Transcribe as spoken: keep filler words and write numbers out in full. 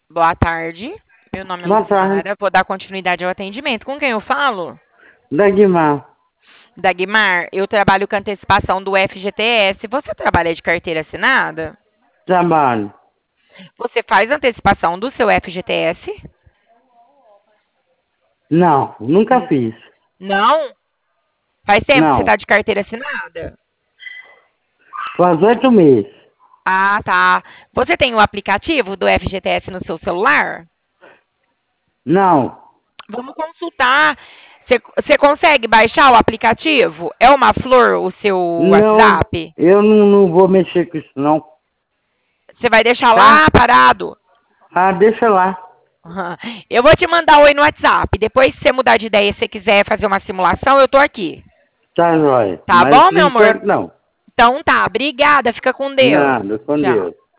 Boa tarde. Meu nome é Boa tarde. Luciana. Vou dar continuidade ao atendimento. Com quem eu falo? Dagmar. Dagmar, eu trabalho com antecipação do F G T S. Você trabalha de carteira assinada? Trabalho. Você faz antecipação do seu F G T S? Não, nunca N- fiz. Não? Faz tempo que você Não. está de carteira assinada? Faz oito meses. Ah, tá. Você tem o aplicativo do F G T S no seu celular? Não. Vamos consultar. Você você consegue baixar o aplicativo? É uma flor o seu Não, WhatsApp? eu não, não vou mexer com isso não. Você vai deixar Tá? lá parado? Ah, deixa lá. Aham. Eu vou te mandar oi no WhatsApp. Depois, se você mudar de ideia e você quiser fazer uma simulação, eu tô aqui. Tá, jóia. Tá Mas bom, por meu amor? enquanto não. Então tá. Obrigada. Fica com Deus. Nada, com Tchau. Deus.